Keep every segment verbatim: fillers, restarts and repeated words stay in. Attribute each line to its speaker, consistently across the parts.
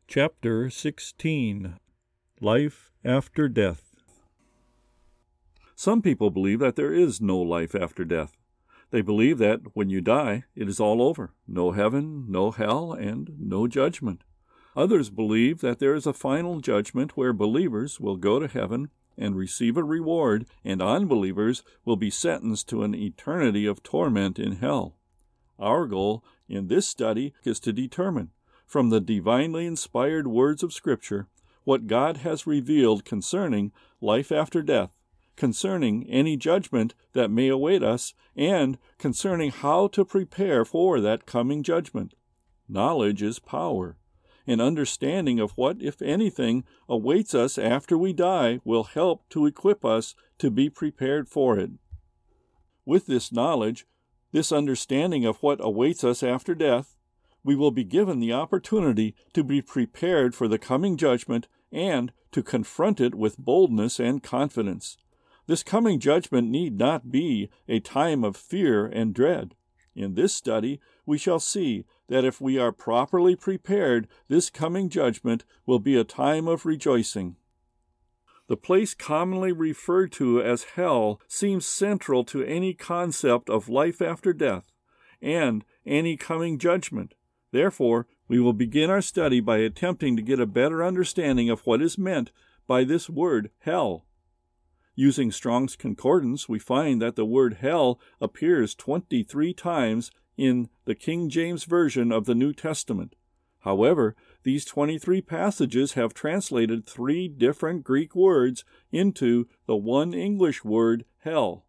Speaker 1: Chapter sixteen. Life After Death. Some people believe that there is no life after death. They believe that when you die, it is all over. No heaven, no hell, and no judgment. Others believe that there is a final judgment where believers will go to heaven and receive a reward, and unbelievers will be sentenced to an eternity of torment in hell. Our goal in this study is to determine, from the divinely inspired words of Scripture, what God has revealed concerning life after death, concerning any judgment that may await us, and concerning how to prepare for that coming judgment. Knowledge is power. An understanding of what, if anything, awaits us after we die will help to equip us to be prepared for it. With this knowledge, this understanding of what awaits us after death, we will be given the opportunity to be prepared for the coming judgment and to confront it with boldness and confidence. This coming judgment need not be a time of fear and dread. In this study, we shall see that if we are properly prepared, this coming judgment will be a time of rejoicing. The place commonly referred to as hell seems central to any concept of life after death and any coming judgment. Therefore, we will begin our study by attempting to get a better understanding of what is meant by this word hell. Using Strong's Concordance, we find that the word hell appears twenty-three times in the King James Version of the New Testament. However, these twenty-three passages have translated three different Greek words into the one English word hell.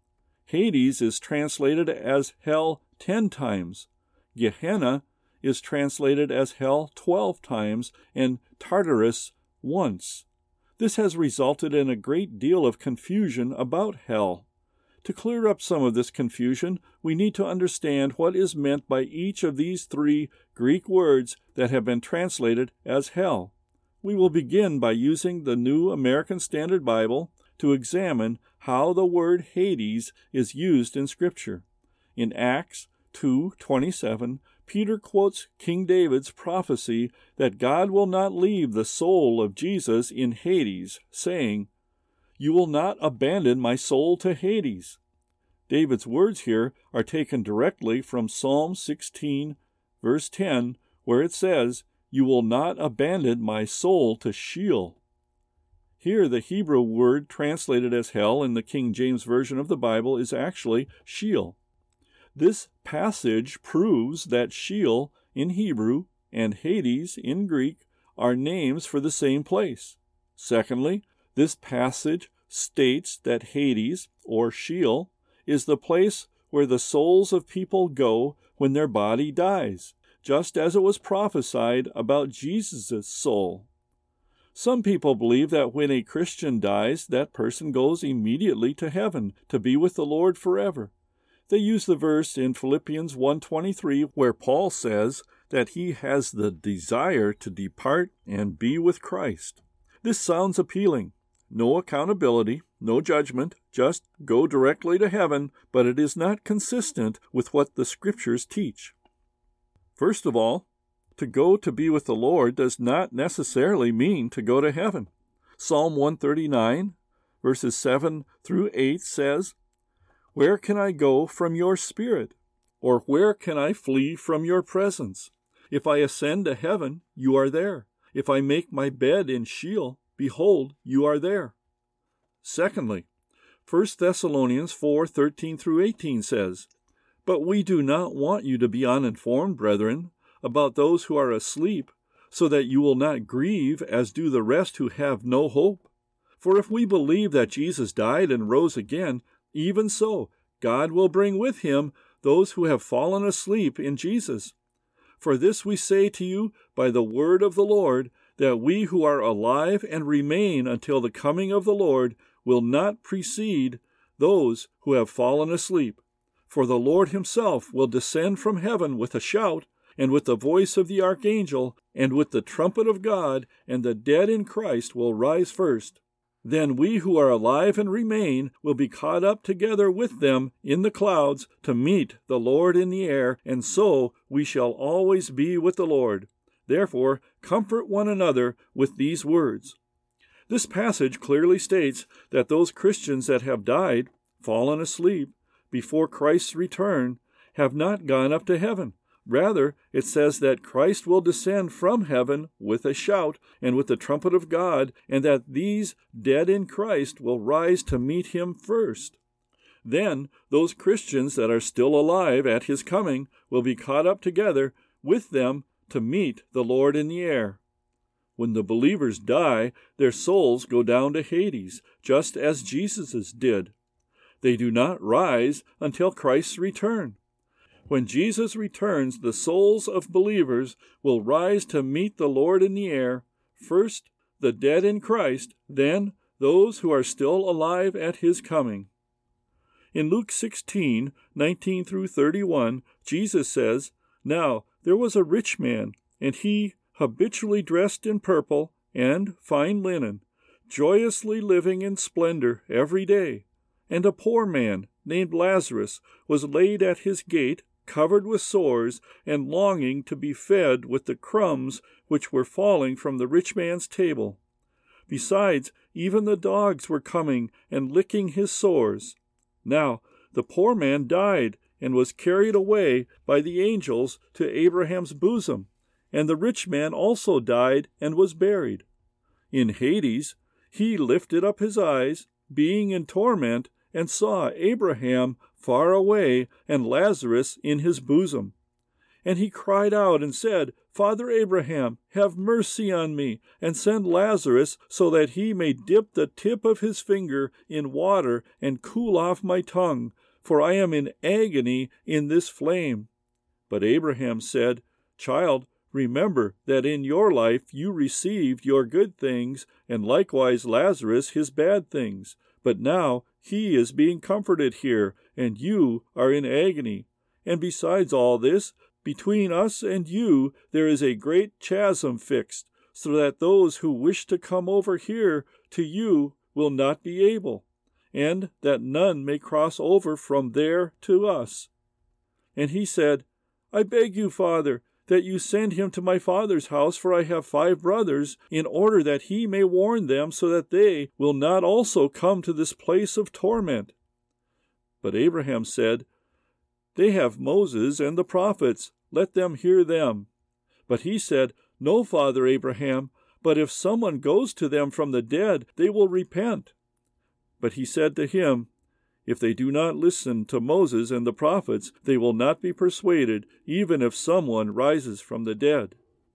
Speaker 1: Hades is translated as hell ten times. Gehenna is translated as hell twelve times, and Tartarus once. This has resulted in a great deal of confusion about hell. To clear up some of this confusion, we need to understand what is meant by each of these three Greek words that have been translated as hell. We will begin by using the New American Standard Bible to examine how the word Hades is used in Scripture. In Acts two twenty-seven, Peter quotes King David's prophecy that God will not leave the soul of Jesus in Hades, saying, "You will not abandon my soul to Hades." David's words here are taken directly from Psalm sixteen, verse ten, where it says, "You will not abandon my soul to Sheol." Here the Hebrew word translated as hell in the King James Version of the Bible is actually Sheol. This passage proves that Sheol in Hebrew and Hades in Greek are names for the same place. Secondly, this passage states that Hades, or Sheol, is the place where the souls of people go when their body dies, just as it was prophesied about Jesus' soul. Some people believe that when a Christian dies, that person goes immediately to heaven to be with the Lord forever. They use the verse in Philippians one twenty-three where Paul says that he has the desire to depart and be with Christ. This sounds appealing. No accountability, no judgment, just go directly to heaven, but it is not consistent with what the Scriptures teach. First of all, to go to be with the Lord does not necessarily mean to go to heaven. Psalm one thirty-nine, verses seven through eight says, "Where can I go from your spirit? Or where can I flee from your presence? If I ascend to heaven, you are there. If I make my bed in Sheol, behold, you are there." Secondly, First Thessalonians four thirteen through eighteen says, "But we do not want you to be uninformed, brethren, about those who are asleep, so that you will not grieve as do the rest who have no hope. For if we believe that Jesus died and rose again, even so, God will bring with him those who have fallen asleep in Jesus. For this we say to you by the word of the Lord, that we who are alive and remain until the coming of the Lord will not precede those who have fallen asleep. For the Lord himself will descend from heaven with a shout, and with the voice of the archangel, and with the trumpet of God, and the dead in Christ will rise first. Then we who are alive and remain will be caught up together with them in the clouds to meet the Lord in the air, and so we shall always be with the Lord. Therefore, comfort one another with these words. This passage clearly states that those Christians that have died, fallen asleep, before Christ's return, have not gone up to heaven. Rather, it says that Christ will descend from heaven with a shout and with the trumpet of God, and that these dead in Christ will rise to meet him first. Then those Christians that are still alive at his coming will be caught up together with them to meet the Lord in the air. When the believers die, their souls go down to Hades, just as Jesus's did. They do not rise until Christ's return. When Jesus returns, the souls of believers will rise to meet the Lord in the air, first the dead in Christ, then those who are still alive at his coming. In Luke sixteen, nineteen through thirty-one, Jesus says, Now there was a rich man, and he, habitually dressed in purple and fine linen, joyously living in splendor every day. And a poor man, named Lazarus, was laid at his gate, covered with sores, and longing to be fed with the crumbs which were falling from the rich man's table. Besides, even the dogs were coming and licking his sores. Now the poor man died and was carried away by the angels to Abraham's bosom, and the rich man also died and was buried. In Hades he lifted up his eyes, being in torment, and saw Abraham far away and Lazarus in his bosom. And he cried out and said, Father Abraham, have mercy on me, and send Lazarus so that he may dip the tip of his finger in water and cool off my tongue, for I am in agony in this flame. But Abraham said, Child, remember that in your life you received your good things, and likewise Lazarus his bad things. But now he is being comforted here, and you are in agony. And besides all this, between us and you there is a great chasm fixed, so that those who wish to come over here to you will not be able, and that none may cross over from there to us. And he said, I beg you, Father, that you send him to my father's house, for I have five brothers, in order that he may warn them, so that they will not also come to this place of torment. But Abraham said, They have Moses and the prophets, let them hear them. But he said, No, Father Abraham, but if someone goes to them from the dead, they will repent. But he said to him, If they do not listen to Moses and the prophets, they will not be persuaded, even if someone rises from the dead.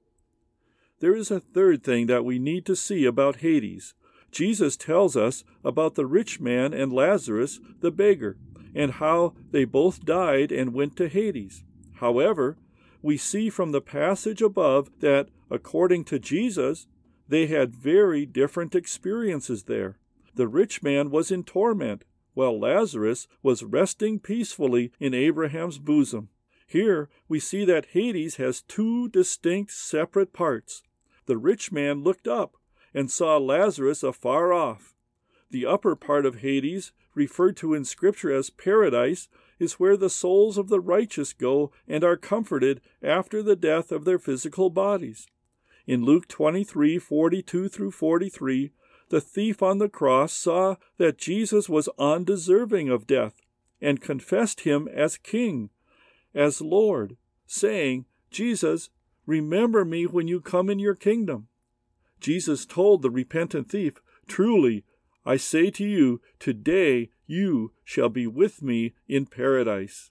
Speaker 1: There is a third thing that we need to see about Hades. Jesus tells us about the rich man and Lazarus, the beggar, and how they both died and went to Hades. However, we see from the passage above that, according to Jesus, they had very different experiences there. The rich man was in torment, while Lazarus was resting peacefully in Abraham's bosom. Here we see that Hades has two distinct separate parts. The rich man looked up and saw Lazarus afar off. The upper part of Hades, referred to in Scripture as paradise, is where the souls of the righteous go and are comforted after the death of their physical bodies. In Luke twenty-three, forty-two through forty-three, the thief on the cross saw that Jesus was undeserving of death and confessed him as King, as Lord, saying, Jesus, remember me when you come in your kingdom. Jesus told the repentant thief, Truly, I say to you, today you shall be with me in paradise.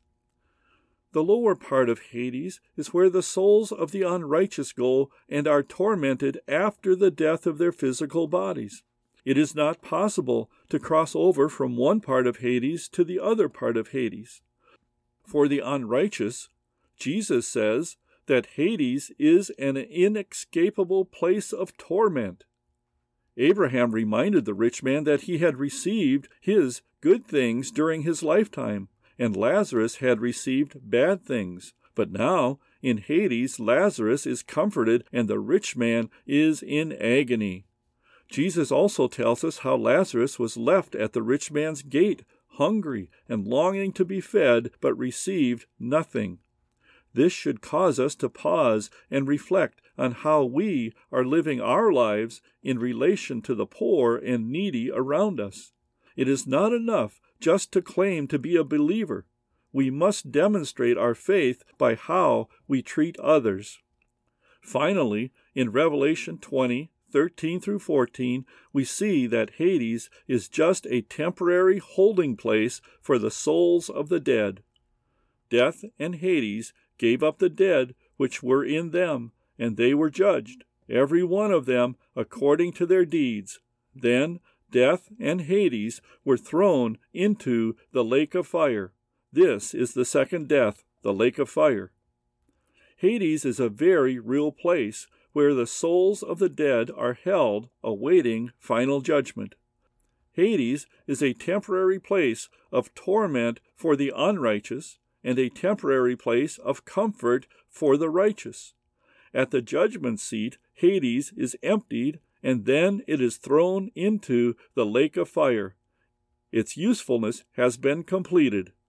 Speaker 1: The lower part of Hades is where the souls of the unrighteous go and are tormented after the death of their physical bodies. It is not possible to cross over from one part of Hades to the other part of Hades. For the unrighteous, Jesus says that Hades is an inescapable place of torment. Abraham reminded the rich man that he had received his good things during his lifetime, and Lazarus had received bad things. But now, in Hades, Lazarus is comforted and the rich man is in agony. Jesus also tells us how Lazarus was left at the rich man's gate, hungry and longing to be fed, but received nothing. This should cause us to pause and reflect on how we are living our lives in relation to the poor and needy around us. It is not enough just to claim to be a believer. We must demonstrate our faith by how we treat others. Finally, in Revelation twenty, thirteen through fourteen, we see that Hades is just a temporary holding place for the souls of the dead. Death and Hades gave up the dead which were in them, and they were judged, every one of them according to their deeds. Then death and Hades were thrown into the lake of fire. This is the second death, the lake of fire. Hades is a very real place where the souls of the dead are held awaiting final judgment. Hades is a temporary place of torment for the unrighteous and a temporary place of comfort for the righteous. At the judgment seat, Hades is emptied, and then it is thrown into the lake of fire. Its usefulness has been completed.